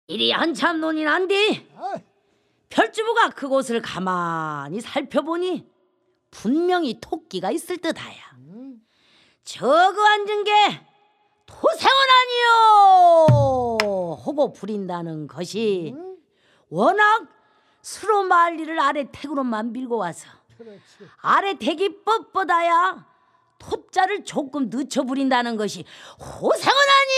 이리 한참 논이 난뒤 별주부가 그곳을 가만히 살펴보니 분명히 토끼가 있을 듯하야. 저거 앉은 게 토생은 아니요 하고 부린다는 것이 워낙 수로 말리를 아래 택으로만 밀고 와서 아래 택이 뻣뻣하야 토자를 조금 늦춰 부린다는 것이 호생은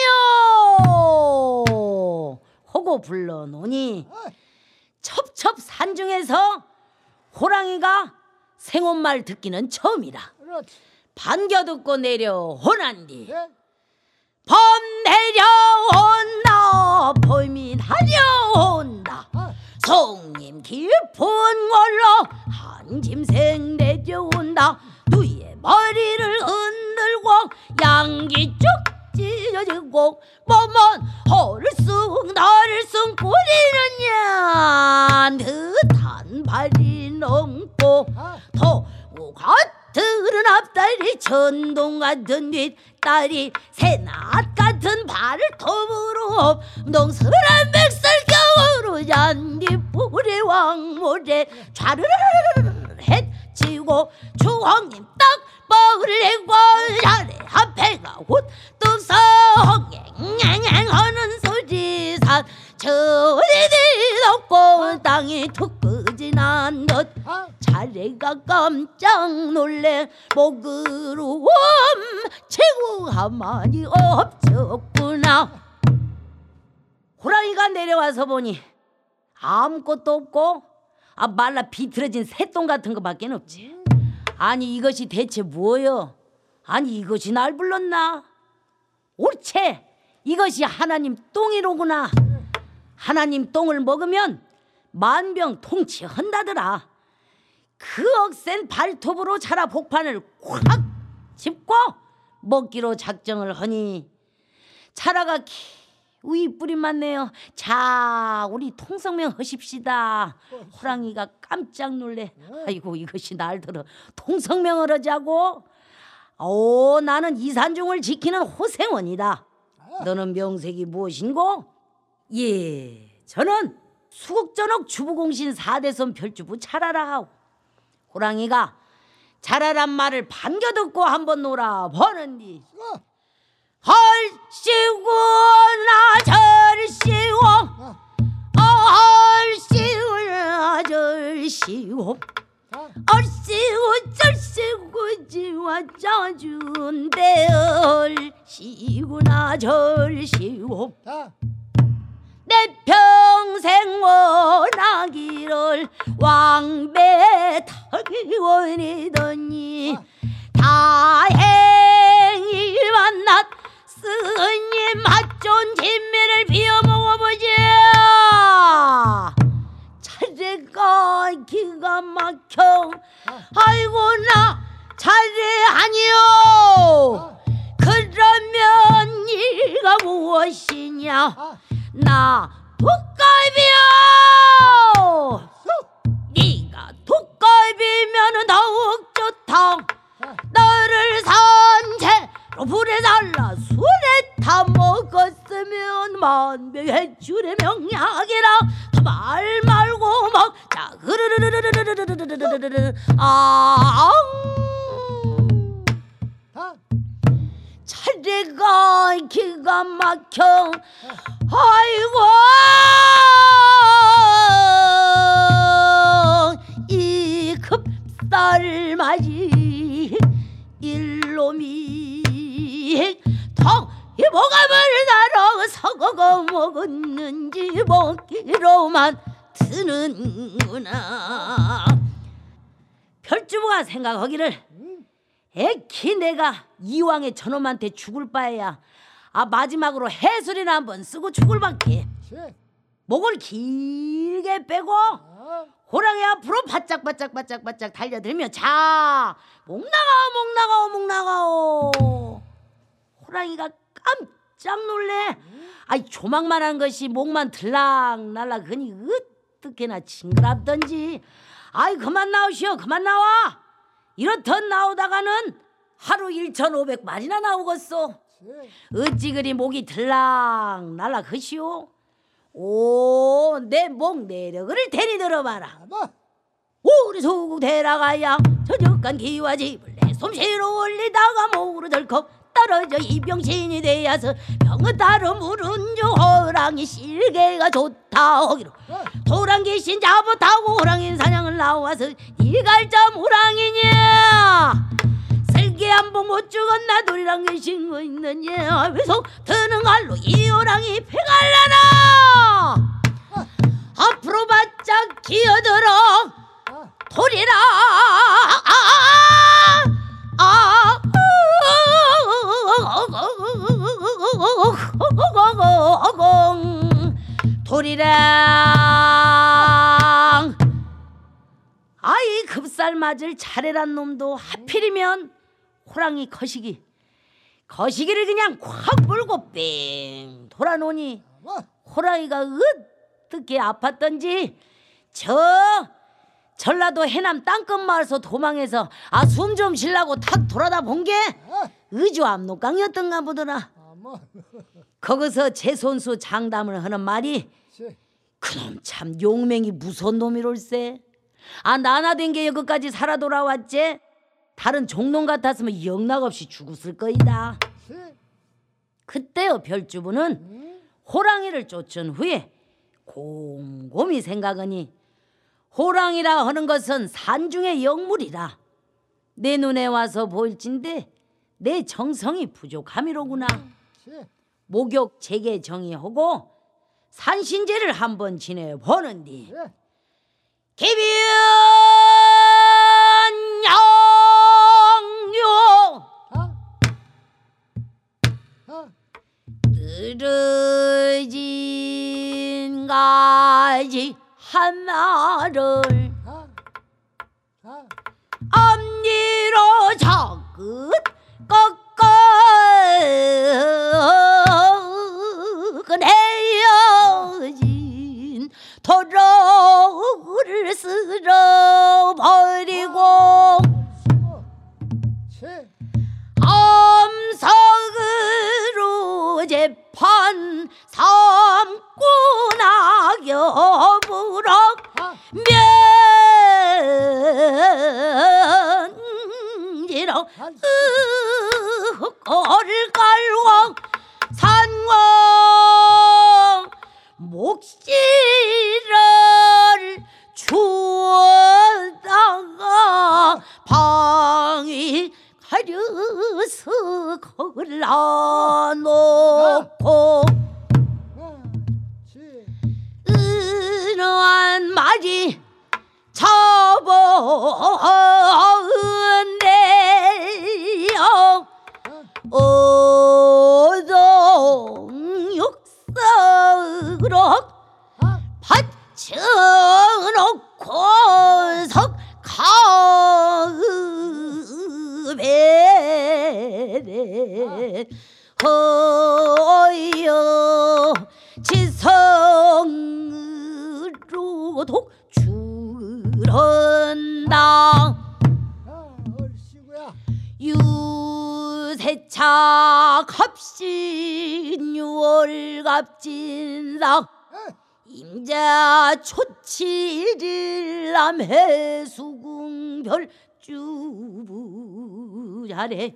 아니요 하고 불러놓으니 첩첩 산중에서 호랑이가 생온말 듣기는 처음이라. 반겨 듣고 내려오란디 범 내려온다 범이 달려온다 성님 깊은 걸로 한 짐생 내려온다 누이의 머리를 흔들고 양기 쭉 찢어지고 몸은 허를쑥 너를쑥 뿌리는 듯한 발이 넘고 도구 같은 앞다리 천동 같은 뒷다리 새낫 같은 발톱으로 농스런 백설 겨우로 잔디뿌리 왕모래 좌르르르르 해치고 주황님 딱 벌리고 자리 앞에가 후뚝 성행행하는 소리산 저리디 덮고 땅이 툭 끄진한 듯 자네가 깜짝 놀래 목으로 엄치고 가만히 없었구나. 호랑이가 내려와서 보니 아무것도 없고 말라 비틀어진 새똥 같은 것밖에 없지. 아니 이것이 대체 뭐여? 아니 이것이 날 불렀나? 옳지, 이것이 하나님 똥이로구나. 하나님 똥을 먹으면 만병 통치한다더라. 그 억센 발톱으로 자라 복판을 확 짚고 먹기로 작정을 하니 자라가 기우이 뿌리 맞네요. 자 우리 통성명 하십시다. 호랑이가 깜짝 놀래. 아이고 이것이 날 들어 통성명을 하자고? 나는 이산중을 지키는 호생원이다. 너는 명색이 무엇인고? 예, 저는 수국전옥 주부공신 4대선 별주부 차라라 하오. 호랑이가 차라란 말을 반겨 듣고 한번 놀아보는디 헐씨구나 절씨고 헐씨구나 절씨고 얼씨구 절씨구 지와 짜준대 얼씨구나 절씨고 내 평생 원하기를 왕배 타기 원이더니 다행히 만났 스님 맛좋은 진미를 비워 먹어보자. 차례가 기가 막혀. 아이고 나 차례 아니요. 그러면 네가 무엇이냐? 나 독갈비요. 네가 독갈비면 더욱 좋다. 너를 산채로 불에 달라 술에 타 먹었으면 만병해줄의 명약이라. 말 말고 먹자. 흐르르르르르르르르르르르르 차례가 기가 막혀. 아이고 이 급살 맞이 일놈이 이 모감을 달아 서거거 먹었는지 먹기로만 드는구나. 별주부가 생각하기를 에키 내가 이왕에 저놈한테 죽을 바에야 마지막으로 해술이나 한번 쓰고 죽을 밖에. 목을 길게 빼고 호랑이 앞으로 바짝바짝 달려들며 자 목 나가오 목 나가오. 호랑이가 깜짝 놀래. 조망만한 것이 목만 들락날락 하니 어떻게나 징그럽던지. 그만 나오시오 그만 나와. 이렇듯 나오다가는 하루 1,500마리나 나오겠소. 어찌 그리 목이 들락날락 하시오. 오, 내 목 내력을 대리 들어봐라. 우리 소국 대라가야 저녁간 기와 집을 내 솜씨로 올리다가 목으로 덜컥 떨어져 이병신이 되어서 병은 따로 물은 주 호랑이 실개가 좋다 하기로 호랑귀신 잡아타고 호랑이 사냥을 나와서 이갈점 호랑이냐 쓸개 한번 못 죽었나 둘이랑 계신 거 있느냐 왜서 드는 갈로 이 호랑이 패갈라나 앞으로 바짝 기어들어 돌이라 돌이랑 아이 급살 맞을 차례란 놈도 하필이면 호랑이 거시기를 그냥 콱 물고 뺑 돌아놓으니 호랑이가 어떻게 아팠던지 전라도 해남 땅끝마을에서 도망해서 숨 좀 쉬려고 탁 돌아다 본 게 의주 압록강이었던가 보더라. 거기서 제 손수 장담을 하는 말이 그놈 참 용맹이 무서운 놈이롤세. 나나된 게 여기까지 살아 돌아왔지. 다른 종놈 같았으면 영락없이 죽었을 거이다. 그때요 별주부는 호랑이를 쫓은 후에 곰곰이 생각하니 호랑이라 하는 것은 산중의 영물이라 내 눈에 와서 보일진데 내 정성이 부족함이로구나. 목욕 재개 정의하고 산신제를 한번 지내보는디 기변 양요 늘어진 가지 하나를 앞니로 저긋 꺾어내어진 도로를 쓸어버리고 암석으로 재판 삼고 낙엽으로 면지로 흙골을 깔고 산왕 목시를 주었다가 방이 가려서 걸러놓고 은한 말이 접어온대요 오동육석으로 받쳐놓고 석가읍에 허여 지성으로 독주런다 유세차 갑신 유월갑진상 임자 초칠일 남해수궁 별주부자래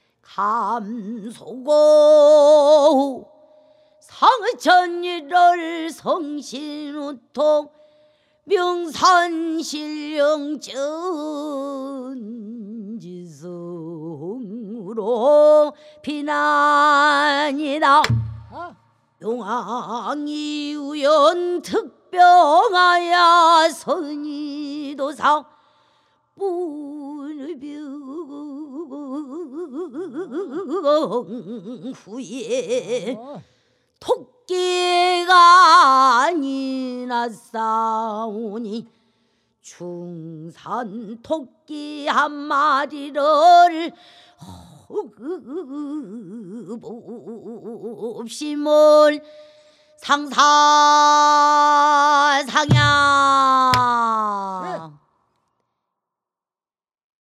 감소고 상천일월 성신우통 명산신령 전지성으로 비난이다. 용왕이 우연 특병하야 선의도사 분병 후에 토끼가 아니나 싸우니 중산 토끼 한 마리를 없이물 상사상야